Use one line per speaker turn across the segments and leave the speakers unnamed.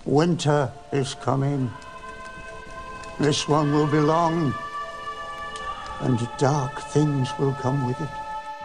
Winter is coming. This one will be long, and dark things will come with it.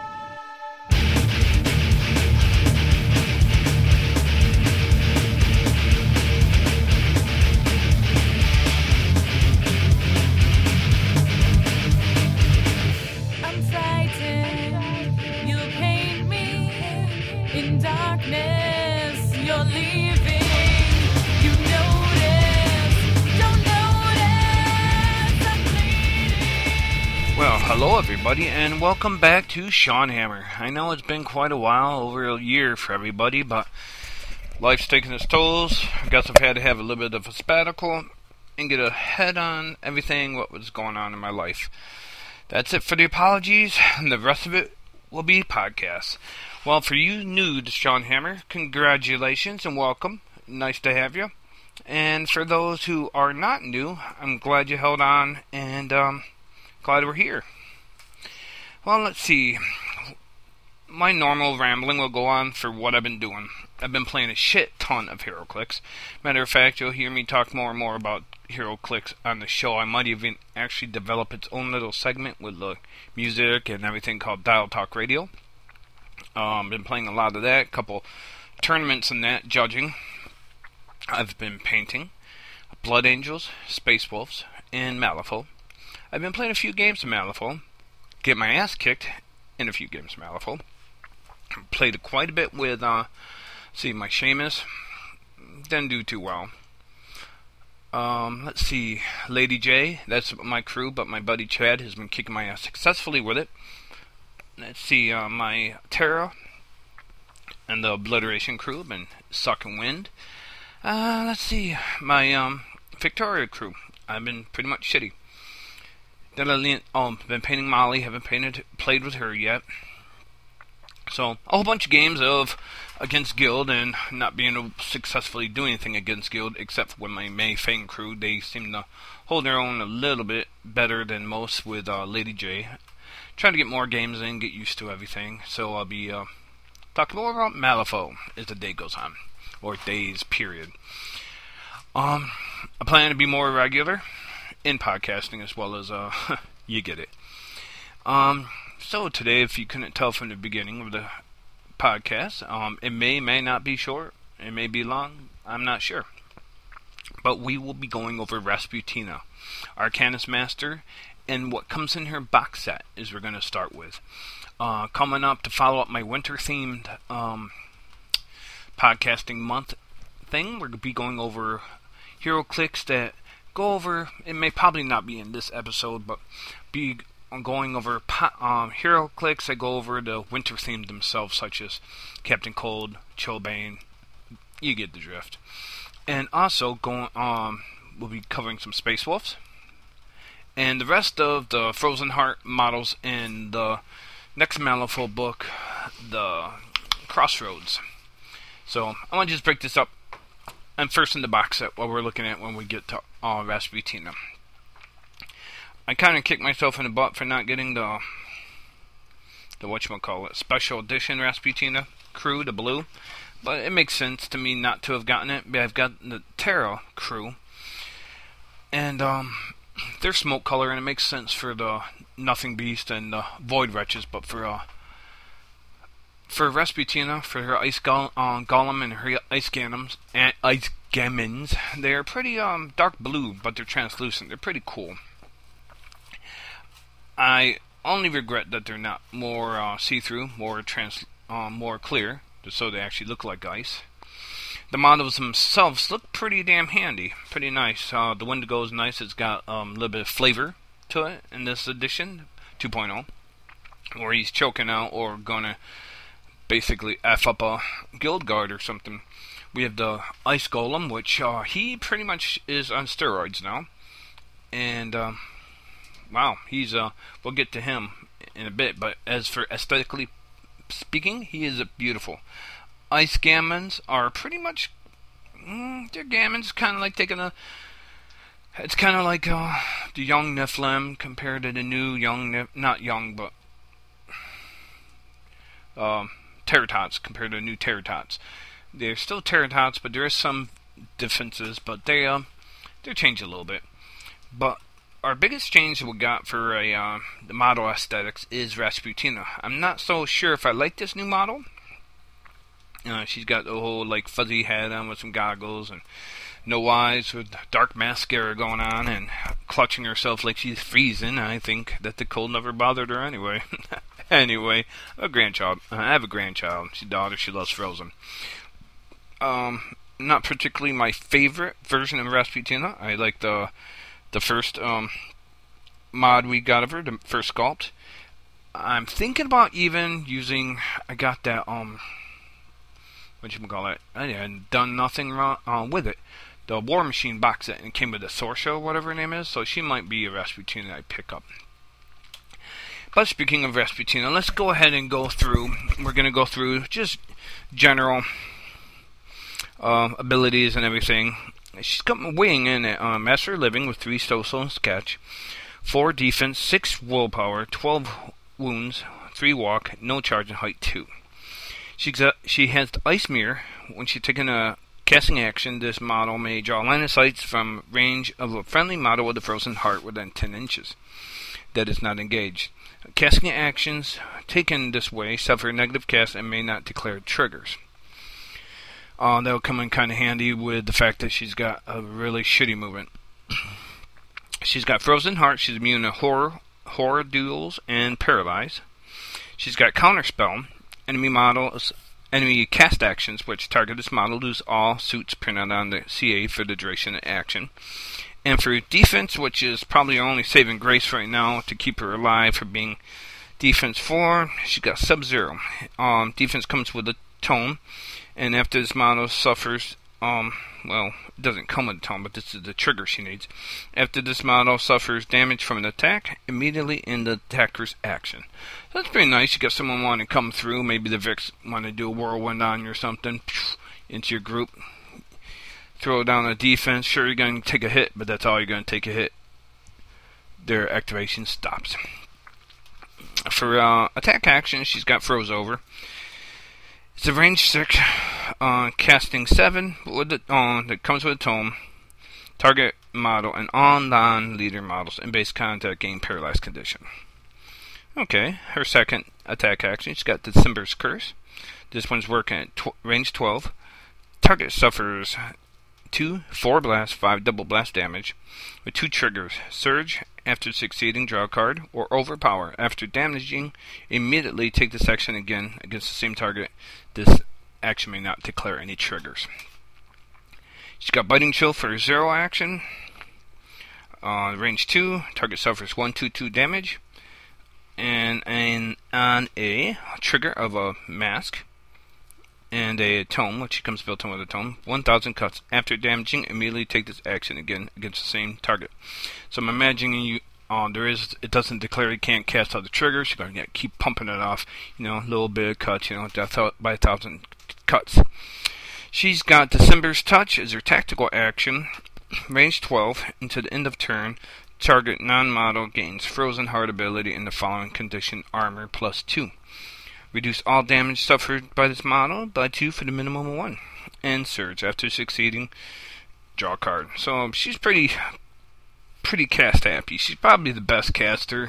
Hello everybody, and welcome back to Sean Hammer. I know it's been quite a while, over a year for everybody, but life's taking its tolls. I guess I've had to have a little bit of a sabbatical and get a head on everything what was going on in my life. That's it for the apologies, and the rest of it will be podcasts. Well, for you new to Sean Hammer, congratulations and welcome. Nice to have you. And for those who are not new, I'm glad you held on, and glad we're here. Well, let's see. My normal rambling will go on for what I've been doing. I've been playing a shit ton of HeroClix. Matter of fact, you'll hear me talk more and more about HeroClix on the show. I might even actually develop its own little segment with the music and everything called Dial Talk Radio. Been playing a lot of that, a couple tournaments and that, judging. I've been painting Blood Angels, Space Wolves, and Malifaux. I've been playing a few games of Malifaux. Get my ass kicked in a few games of Malifaux. Played quite a bit with, my Seamus. Didn't do too well. Let's see, Lady J, that's my crew, but my buddy Chad has been kicking my ass successfully with it. Let's see, my Terra and the Obliteration crew have been sucking wind. Let's see, my Victoria crew, I've been pretty much shitty. Then been painting Molly, haven't played with her yet. So, a whole bunch of games of against Guild, and not being able to successfully do anything against Guild, except for with my Mei Fang crew. They seem to hold their own a little bit better than most with Lady J. Trying to get more games in, get used to everything. So I'll be talking more about Malifaux as the day goes on, or days, period. I plan to be more regular in podcasting as well as, you get it. So today, if you couldn't tell from the beginning of the podcast, it may not be short, it may be long, I'm not sure. But we will be going over Rasputina, Arcanist Master, and what comes in her box set is we're going to start with. Coming up to follow up my winter-themed podcasting month thing, we're going to be going over HeroClix that go over, it may probably not be in this episode, but be going over HeroClix that go over the winter themes themselves, such as Captain Cold, Chilbane, you get the drift. And also, we'll be covering some Space Wolves, and the rest of the Frozen Heart models in the next Malifaux book, the Crossroads. So, I want to just break this up. And first in the box set, what we're looking at when we get to Rasputina. I kind of kicked myself in the butt for not getting the whatchamacallit, special edition Rasputina crew, the blue. But it makes sense to me not to have gotten it. But I've got the Terra crew. And they're smoke color, and it makes sense for the Nothing Beast and the Void Wretches. But for Rasputina, for her Ice Golem and her Ice Gammons, they're pretty dark blue, but they're translucent. They're pretty cool. I only regret that they're not more see-through, more clear, just so they actually look like ice. The models themselves look pretty damn handy, pretty nice. The Wendigo is nice. It's got a little bit of flavor to it in this edition, 2.0, where he's choking out or gonna basically F up a guild guard or something. We have the Ice Golem, which he pretty much is on steroids now. And, wow, he's, we'll get to him in a bit, but as for aesthetically speaking, he is beautiful. Ice Gammons are pretty much, they're Gammons, kind of like taking a, it's kind of like the young Nephilim compared to the new young, not young, but Terratots compared to new Terratots. They're still Terratots, but there is some defenses, but they're changed a little bit. But our biggest change we got for the model aesthetics is Rasputina. I'm not so sure if I like this new model. She's got the whole like fuzzy head on with some goggles and no eyes with dark mascara going on and clutching herself like she's freezing. I think that the cold never bothered her anyway. Anyway, a grandchild. I have a grandchild. She's a daughter. She loves Frozen. Not particularly my favorite version of Rasputina. I like the first mod we got of her, the first sculpt. I'm thinking about even using. I got that whatchamacallit? I hadn't done nothing wrong with it. The War Machine box set, and it came with a Sorsha, whatever her name is, so she might be a Rasputina I pick up. But speaking of Rasputina, let's go ahead and go through. We're going to go through just general abilities and everything. She's got weighing in at Master Living with 3 social and sketch, 4 defense, 6 willpower, 12 wounds, 3 walk, no charge, and height 2. She has the Ice Mirror. When she's taking a casting action, this model may draw line of sight from range of a friendly model with a frozen heart within 10 inches that is not engaged. Casting actions taken this way suffer negative cast and may not declare triggers. That'll come in kind of handy with the fact that she's got a really shitty movement. She's got Frozen Heart. She's immune to horror duels and paralyze. She's got Counterspell. Enemy cast actions which target this model lose all suits printed on the CA for the duration of action. And for defense, which is probably her only saving grace right now to keep her alive for being defense 4, she's got Sub-Zero. Defense comes with a tome, and after this model suffers, well, it doesn't come with a tome, but this is the trigger she needs. After this model suffers damage from an attack, immediately in the attacker's action. So that's pretty nice. You got someone wanting to come through, maybe the Vix want to do a whirlwind on you or something, into your group. Throw down a defense. Sure, you're going to take a hit, but that's all you're going to take a hit. Their activation stops. For attack action, she's got Froze Over. It's a range 6, casting 7 with that comes with a tome. Target model and all non-leader models in base contact gain paralyzed condition. Okay, her second attack action, she's got December's Curse. This one's working at range 12. Target suffers 2 4 blast, 5 double blast damage with 2 triggers. Surge after succeeding, draw a card, or Overpower. After damaging, immediately take this action again against the same target. This action may not declare any triggers. She's got Biting Chill for her 0 action. Range 2, target suffers 1 2 2 damage. And on a trigger of a mask and a tome, which comes built in with a tome, 1,000 cuts. After damaging, immediately take this action again against the same target. So I'm imagining you. It doesn't declare you can't cast out the triggers. You're going to keep pumping it off. A little bit of cuts. Death by 1,000 cuts. She's got December's Touch as her tactical action. Range 12 into the end of turn. Target non-model gains Frozen Heart ability in the following condition: Armor +2. Reduce all damage suffered by this model by 2 for the minimum of 1. And Surge. After succeeding, draw a card. So she's pretty cast happy. She's probably the best caster.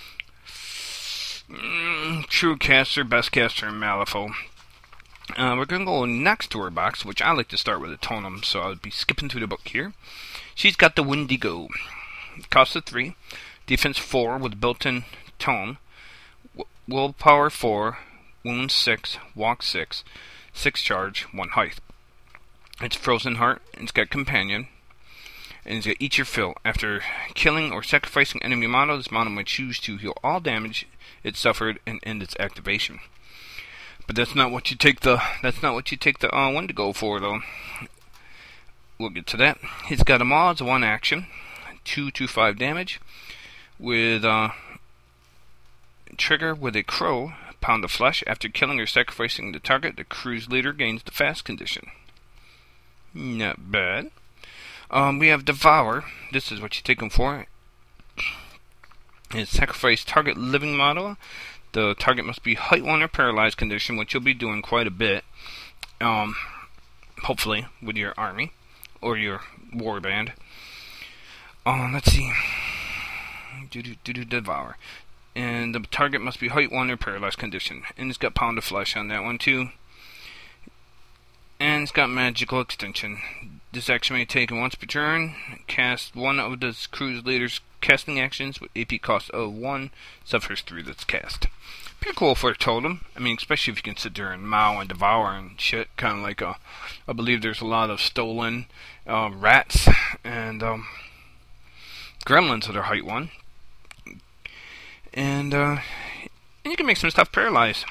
True caster, best caster in Malifaux. We're going to go next to her box, which I like to start with a Tonum, so I'll be skipping through the book here. She's got the Wendigo. Cost of 3. Defense 4 with built-in tome. Willpower 4. Wound 6. Walk 6. 6 charge. 1 height. It's Frozen Heart. It's got Companion. And it's got Eat Your Fill. After killing or sacrificing enemy model, this model may choose to heal all damage it suffered and end its activation. But that's not what you take the Wendigo for, though. We'll get to that. He's got them all as 1 action. 2/5 damage with trigger with a crow, pound of flesh. After killing or sacrificing the target, the crew's leader gains the fast condition. Not bad. We have Devour. This is what you take them for. It's sacrifice target living model. The target must be height 1 or paralyzed condition, which you'll be doing quite a bit. Hopefully with your army. or your warband. Let's see. Devour. And the target must be height 1 or paralyzed condition. And it's got Pound of Flesh on that one too. And it's got magical extension. This action may be taken once per turn. Cast one of the crew's leader's casting actions with AP cost of 1. Suffers 3 that's cast. Pretty cool for a totem. I mean, especially if you can sit there and mow and devour and shit. Kind of like I believe there's a lot of stolen rats and gremlins that are height 1. And you can make some stuff paralyzed.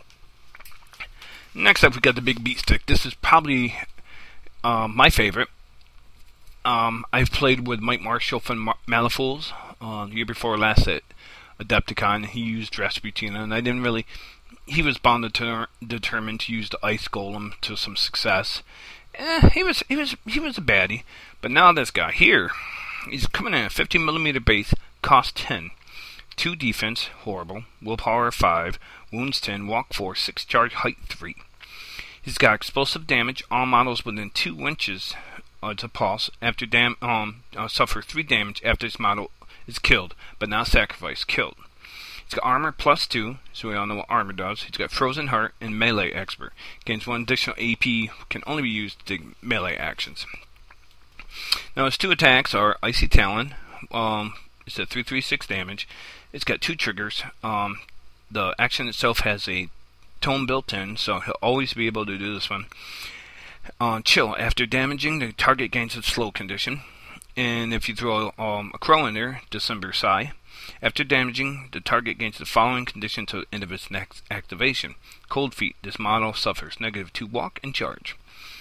Next up, we got the Big Beat Stick. This is probably my favorite. I've played with Mike Marshall from Malifaux the year before last at Adepticon. He used Rasputina, and I didn't really. He was bound to determined to use the Ice Golem to some success. He was a baddie, but now this guy here, he's coming in at 15mm base, cost 10, 2 defense, horrible, willpower 5, wounds 10, walk 4, 6 charge, height 3. He's got explosive damage. All models within 2 inches to pulse after suffer 3 damage after this model is killed, but not sacrificed. Killed. He's got armor plus 2, so we all know what armor does. He's got Frozen Heart and Melee Expert. Gains 1 additional AP, can only be used to take melee actions. Now his 2 attacks are Icy Talon. It's at 336 damage. It's got 2 triggers. The action itself has a tome built in, so he'll always be able to do this one. Chill. After damaging, the target gains a slow condition. And if you throw a crow in there, December Sigh. After damaging, the target gains the following condition to the end of its next activation. Cold Feet. This model suffers -2 walk and charge.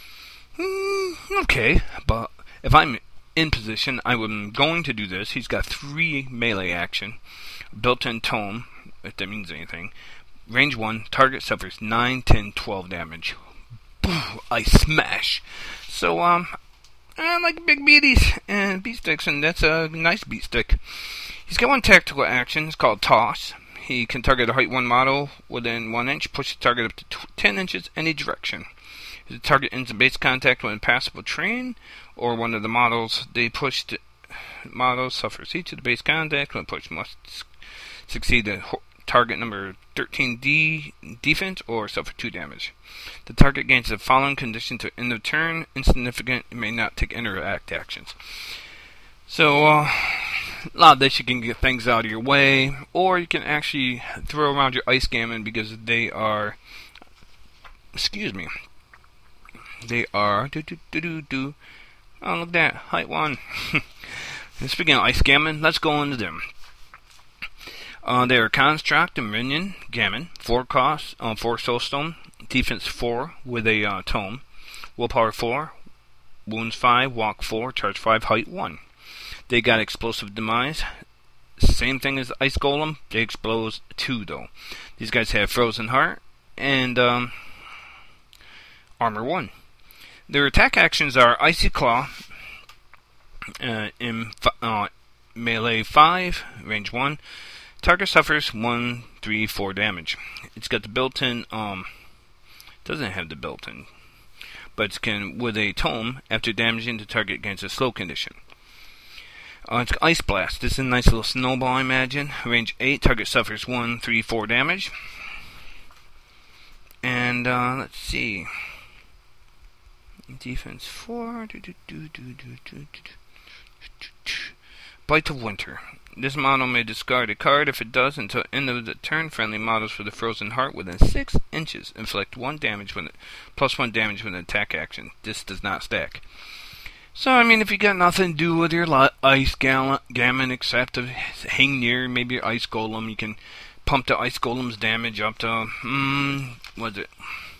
Okay, but if I'm in position, I'm going to do this. He's got 3 melee action. Built-in tome, if that means anything. Range 1, target suffers 9, 10, 12 damage. Boo, I smash. So, I like big beaties and beat sticks, and that's a nice beat stick. He's got 1 tactical action. It's called Toss. He can target a height 1 model within 1 inch, push the target up to 10 inches any direction. If the target ends in base contact with an impassable terrain, or one of the models they pushed models suffers each of the base contact when pushed must succeed the target number 13D defense or suffer 2 damage. The target gains the following condition to end of turn, insignificant, and may not take interact actions. So, a lot of this you can get things out of your way, or you can actually throw around your Ice Gammon because they are, they are, oh look at that, height 1. Speaking of Ice Gammon, let's go into them. They are Construct and Minion Gammon, 4 cost, 4 Soulstone, defense 4 with a tome, willpower 4, wounds 5, walk 4, charge 5, height 1. They got explosive demise, same thing as Ice Golem. They explode 2 though. These guys have Frozen Heart and armor 1. Their attack actions are Icy Claw, in melee 5, range 1. Target suffers 1, 3, 4 damage. It's got the built-in, doesn't have the built-in, but it can, with a tome, after damaging the target gains a slow condition. It's Ice Blast. This is a nice little snowball, I imagine. Range 8, target suffers 1, 3, 4 damage. And, let's see. Defense 4. Bite of Winter. This model may discard a card. If it does, until end of the turn, friendly models for the Frozen Heart within 6 inches inflict 1 damage with plus 1 damage with an attack action. This does not stack. So, I mean, if you got nothing to do with your Ice Gammon except to hang near maybe your Ice Golem, you can pump the Ice Golem's damage up to, what's it?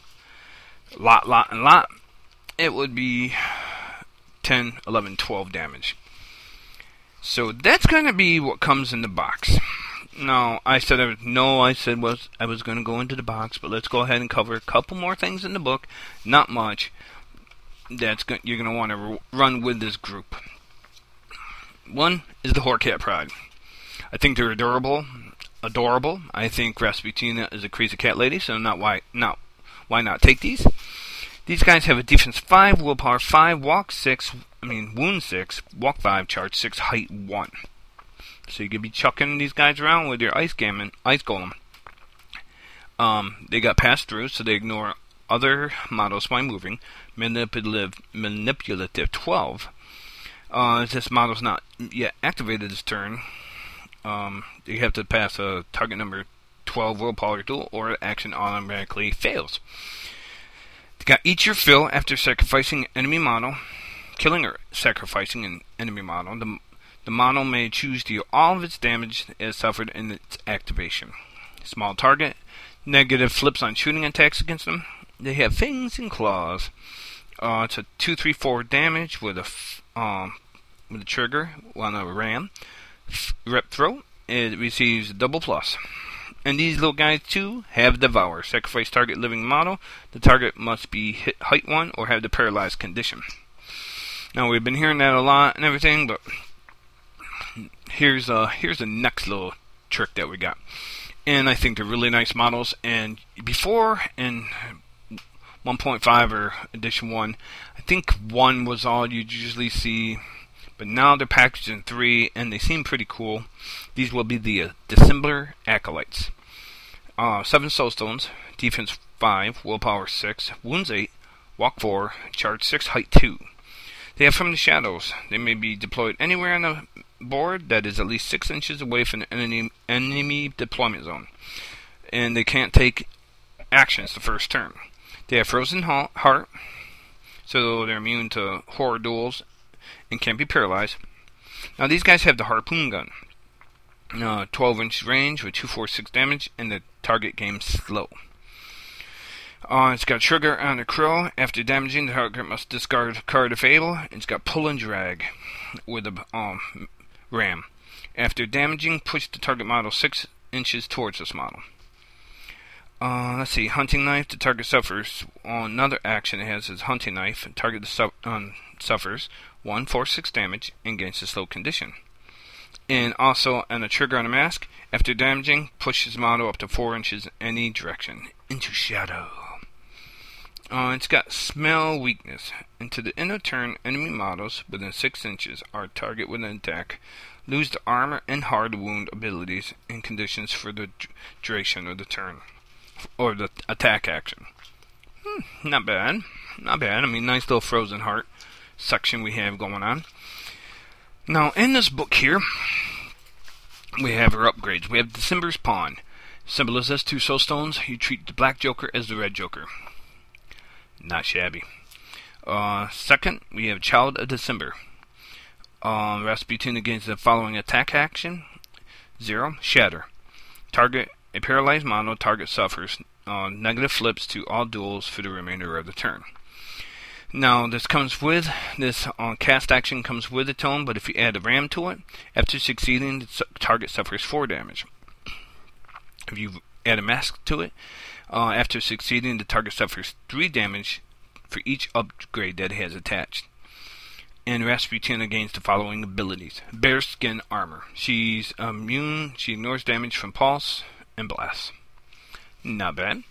Lot. It would be 10, 11, 12 damage. So that's going to be what comes in the box. Now, I said I was going to go into the box, but let's go ahead and cover a couple more things in the book. Not much. You're going to want to run with this group. One is the Horkat Pride. I think they're adorable. I think Rasputina is a crazy cat lady, so why not take these? These guys have a defense 5, willpower 5, wound 6, walk 5, charge 6, height 1. So you could be chucking these guys around with your ice golem. They got passed through, so they ignore other models by moving. Manipulative 12. This model's not yet activated this turn. You have to pass a target number 12 willpower duel, or action automatically fails. You got eat your fill after sacrificing enemy model, killing or sacrificing an enemy model. The model may choose to deal all of its damage as suffered in its activation. Small target, negative flips on shooting attacks against them. They have fangs and claws. It's a 2/3/4 damage with a trigger on a ram. Rep throw. It receives a double plus. And these little guys too have Devour. Sacrifice target living model. The target must be hit height 1 or have the paralyzed condition. Now we've been hearing that a lot and everything, but here's the next little trick that we got. And I think they're really nice models. And before in 1.5 or edition 1, I think 1 was all you'd usually see. But now they're packaged in 3, and they seem pretty cool. These will be the Dissembler Acolytes. 7 Soulstones, defense 5, willpower 6, wounds 8, walk 4, charge 6, height 2. They have From the Shadows. They may be deployed anywhere on the board that is at least 6 inches away from the enemy deployment zone. And they can't take actions the first turn. They have Frozen Heart, so they're immune to horror duels and can't be paralyzed. Now these guys have the Harpoon Gun. 12-inch range with 246 damage, and the target gains slow. It's got Trigger on the Crow. After damaging, the target must discard a card if able. It's got Pull and Drag with a ram. After damaging, push the target model 6 inches towards this model. Let's see, Hunting Knife. The target suffers another action it has is Hunting Knife. The target suffers 1/4/6 damage and gains a slow condition. And also on a Trigger on a Mask, after damaging, push his model up to 4 inches in any direction into shadow. It's got Smell Weakness. Into the end of turn, enemy models within 6 inches are target with an attack lose the armor and hard wound abilities and conditions for the duration of the turn or the attack action. Not bad. Not bad. I mean, nice little Frozen Heart section we have going on. Now, in this book here, we have our upgrades. We have December's Pawn. Symbol is this, 2 Soulstones. You treat the black Joker as the red Joker. Not shabby. Second, we have Child of December. Rasputin against the following attack action. 0. Shatter. Target a paralyzed model. Target suffers negative flips to all duels for the remainder of the turn. Now, this comes with, this cast action comes with a tome, but if you add a ram to it, after succeeding, the target suffers 4 damage. If you add a mask to it, after succeeding, the target suffers 3 damage for each upgrade that it has attached. And Rasputin gains the following abilities. Bearskin Armor. She's immune, she ignores damage from Pulse and Blast. Not bad.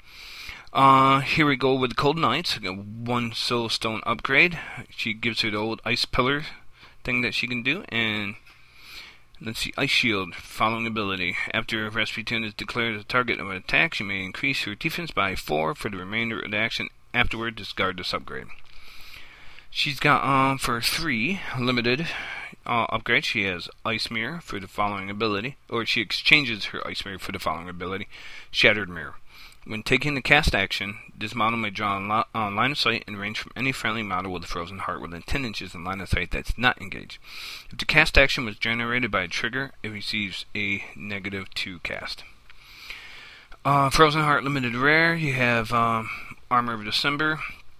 Here we go with the Cold Knights. 1 Soulstone upgrade. She gives her the old Ice Pillar thing that she can do. And let's see, Ice Shield. Following ability. After Rasputin is declared the target of an attack, she may increase her defense by 4 for the remainder of the action. Afterward, discard this upgrade. She's got, for 3 limited upgrades, she has Ice Mirror for the following ability. Or she exchanges her Ice Mirror for the following ability. Shattered Mirror. When taking the cast action, this model may draw on line of sight and range from any friendly model with a Frozen Heart within 10 inches in line of sight that's not engaged. If the cast action was generated by a trigger, it receives a -2 cast. Frozen Heart Limited Rare, you have Armor of December.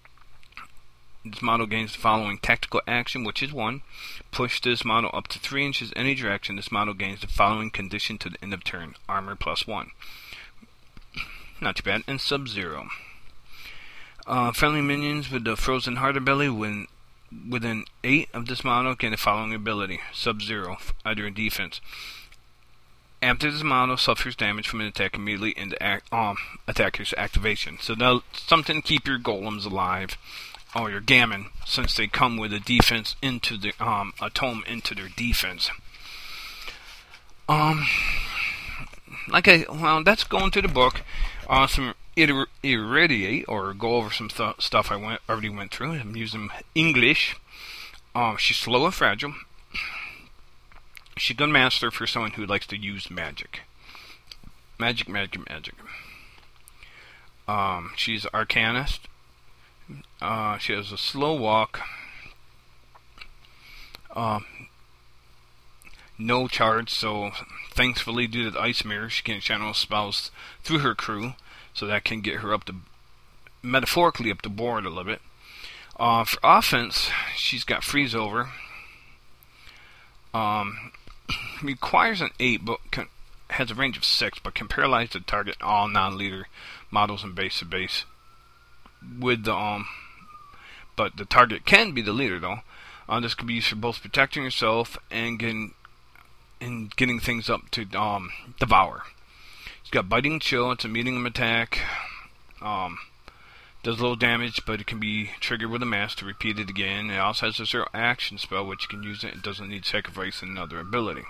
This model gains the following tactical action, which is 1. Push this model up to 3 inches in any direction. This model gains the following condition to the end of turn. Armor +1. Not too bad. And Sub-Zero. Friendly minions with the Frozen Heart ability within 8 of this model gain the following ability. Sub-Zero, either in defense. After this model suffers damage from an attack, immediately into attacker's activation. So that's something to keep your golems alive, or your gammon, since they come with a defense into the a tome into their defense. That's going to the book. Some irradiate, or go over some stuff I already went through. I'm using English. She's slow and fragile. She's a good master for someone who likes to use magic. Magic. She's arcanist. She has a slow walk. No charge, so thankfully due to the ice mirror, she can channel spells through her crew, so that can get her metaphorically up the board a little bit. For offense, she's got freeze over. Requires an 8, but has a range of 6, but can paralyze the target all non-leader models in base to base. With the but the target can be the leader though. This can be used for both protecting yourself and getting things up to devour. It's got biting chill. It's a medium attack. Does little damage, but it can be triggered with a mask to repeat it again. It also has a 0 action spell, which you can use it. It doesn't need sacrifice and another ability.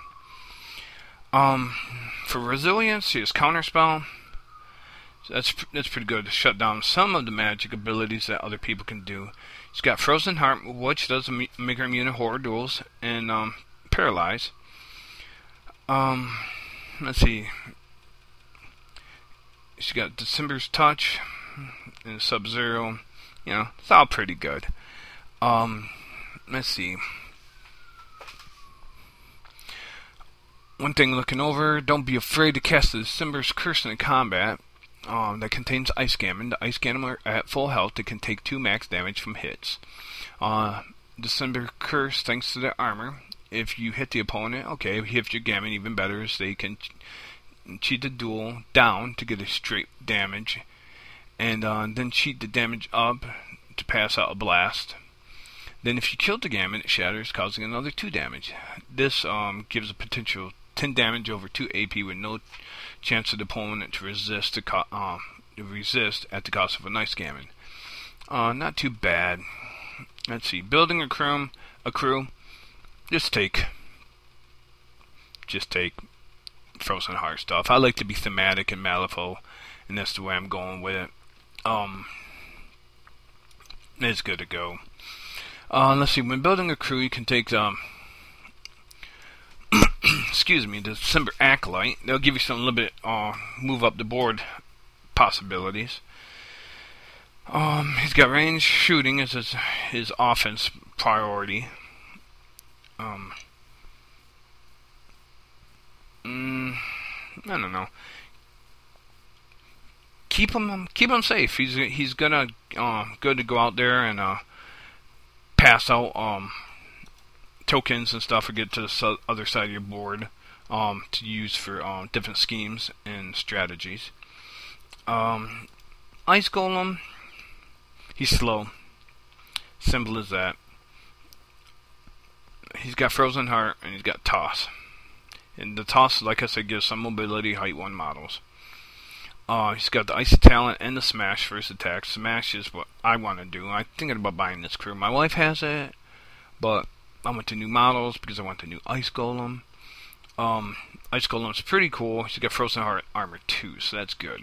For resilience, she has counter spell. So that's pretty good to shut down some of the magic abilities that other people can do. She's got Frozen Heart, which does make her immune to horror duels and paralyze. Let's see. She got December's Touch and Sub-Zero. It's all pretty good. Let's see. One thing looking over, don't be afraid to cast the December's Curse in combat. That contains Ice Gammon. The Ice Gammon are at full health. They can take 2 max damage from hits. December Curse, thanks to their armor. If you hit the opponent, okay, hit your Gammon even better, so they can cheat the duel down to get a straight damage. And then cheat the damage up to pass out a blast. Then if you killed the Gammon, it shatters, causing another 2 damage. This gives a potential 10 damage over 2 AP with no chance of the opponent to resist at the cost of a nice Gammon. Not too bad. Let's see. Building a crew. Just take Frozen Heart stuff. I like to be thematic and Malifaux, and that's the way I'm going with it. It's good to go. Let's see. When building a crew, you can take the December Acolyte. They'll give you some little bit move up the board possibilities. He's got range shooting as his offense priority. I don't know. Keep him safe. He's gonna good to go out there and pass out tokens and stuff, or get to the other side of your board to use for different schemes and strategies. Ice Golem, he's slow. Simple as that. He's got Frozen Heart and he's got Toss. And the Toss, like I said, gives some mobility, height 1 models. He's got the Icy Talent and the Smash for his attacks. Smash is what I want to do. I'm thinking about buying this crew. My wife has it, but I went to new models because I want the new Ice Golem. Ice Golem's pretty cool. He's got Frozen Heart armor 2, so that's good.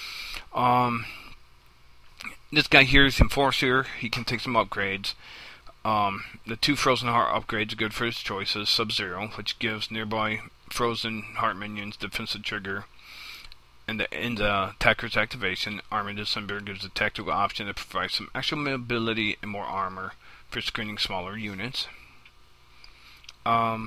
This guy here is Enforcer. He can take some upgrades. The 2 Frozen Heart upgrades are good for his choices. Sub-Zero, which gives nearby Frozen Heart minions defensive trigger, and the attacker's activation. Armor December gives a tactical option that provides some extra mobility and more armor for screening smaller units. Ice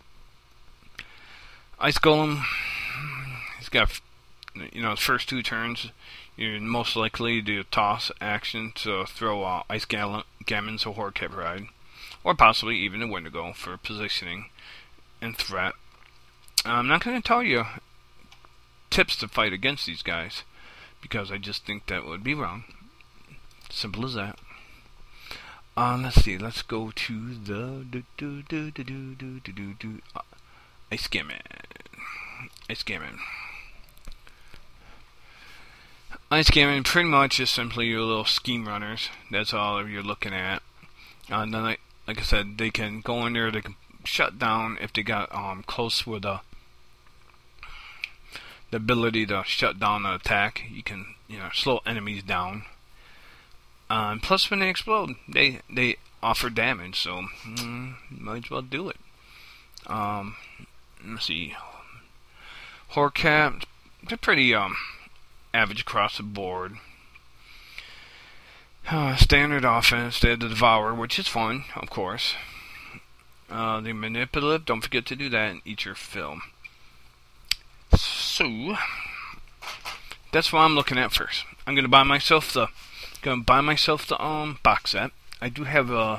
Golem, he's got, his first 2 turns, you're most likely to do a toss action to throw Ice Gammon to Horde Cat Ride, or possibly even a Wendigo for positioning and threat. I'm not going to tell you tips to fight against these guys, because I just think that would be wrong. Simple as that. Let's see. Let's go to the Ice Gammon. Ice Gammon. Ice Gammon pretty much is simply your little scheme runners. That's all you're looking at. And then, like I said, they can go in there, they can shut down if they got close with the ability to shut down an attack. You can, slow enemies down. And plus, when they explode, they offer damage, so might as well do it. Let's see. Horkat, they're pretty average across the board. Standard offense, they have the Devour, which is fun, of course. The Manipulative, don't forget to do that and eat your fill. So, that's what I'm looking at first. I'm gonna buy myself the box set. I do have a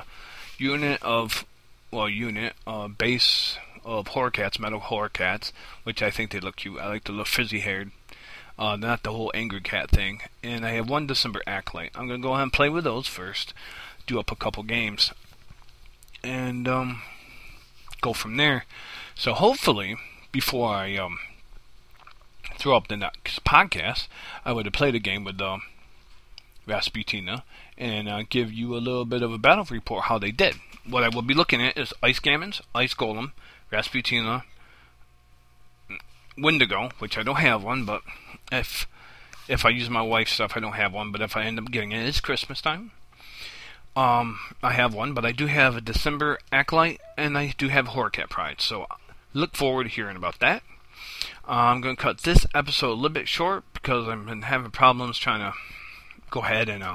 base of Horkats, metal Horkats, which I think they look cute. I like the little frizzy haired, not the whole angry cat thing. And I have one December Acolyte. I'm gonna go ahead and play with those first, do up a couple games, and go from there. So hopefully, before I throw up the next podcast, I would have played a game with Rasputina and give you a little bit of a battle report how they did. What I will be looking at is Ice Gammons, Ice Golem, Rasputina, Wendigo, which I don't have one, but if I use my wife's stuff, I don't have one, but if I end up getting it, it's Christmas time. I have one, but I do have a December Acolyte, and I do have Horkat Pride, so look forward to hearing about that. I'm going to cut this episode a little bit short because I've been having problems trying to go ahead and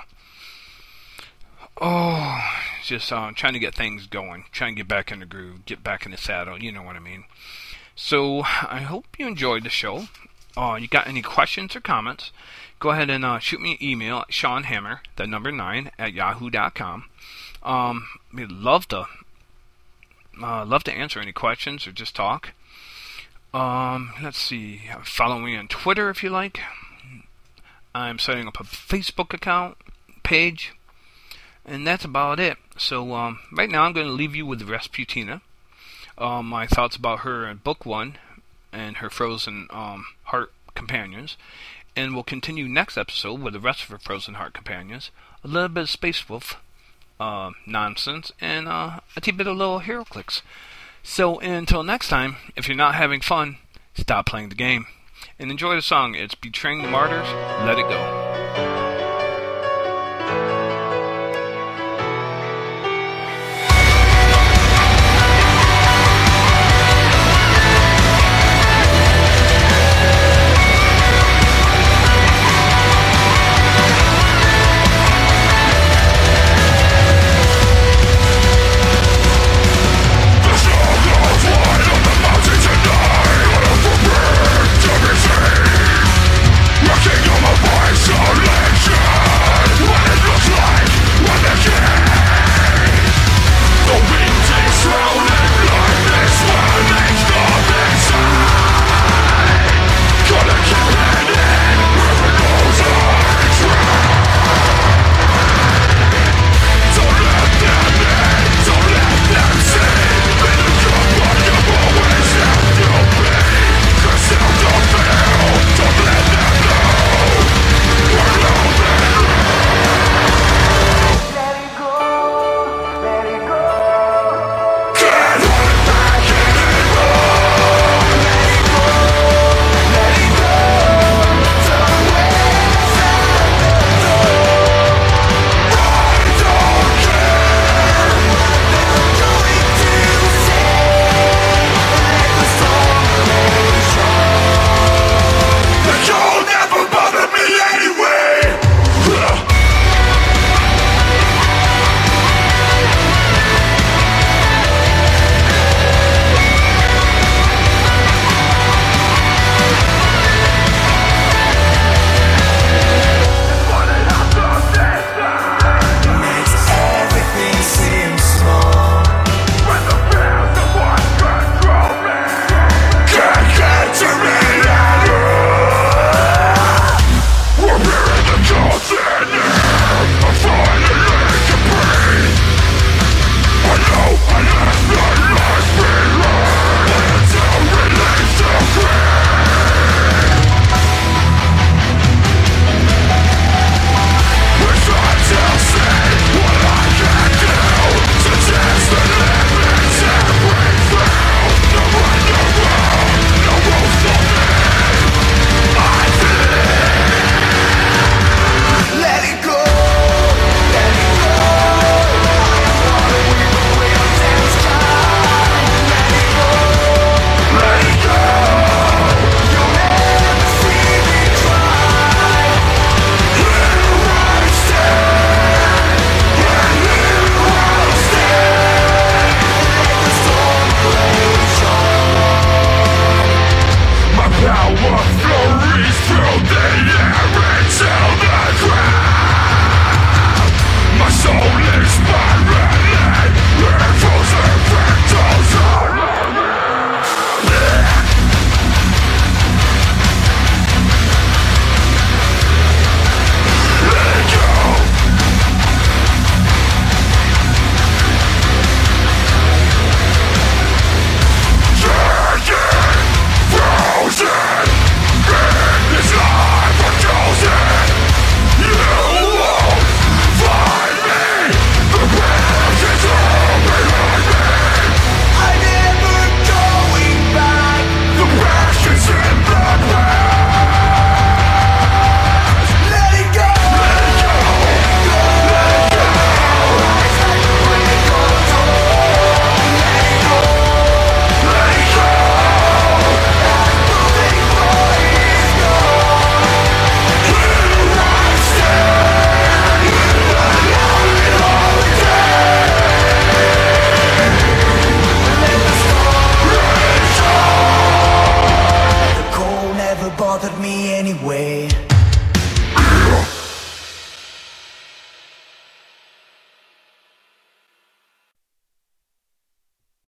trying to get things going, trying to get back in the groove, get back in the saddle, you know what I mean. So I hope you enjoyed the show. You got any questions or comments, go ahead and shoot me an email at SeanHammer, the number 9, at yahoo.com. We'd love to answer any questions or just talk. Let's see, follow me on Twitter if you like. I'm setting up a Facebook account page, and that's about it. So right now I'm going to leave you with Rasputina, my thoughts about her in Book 1 and her Frozen Heart companions, and we'll continue next episode with the rest of her Frozen Heart companions, a little bit of Space Wolf nonsense, and a bit of little HeroClix. So until next time, if you're not having fun, stop playing the game and enjoy the song. It's Betraying the Martyrs, Let It Go.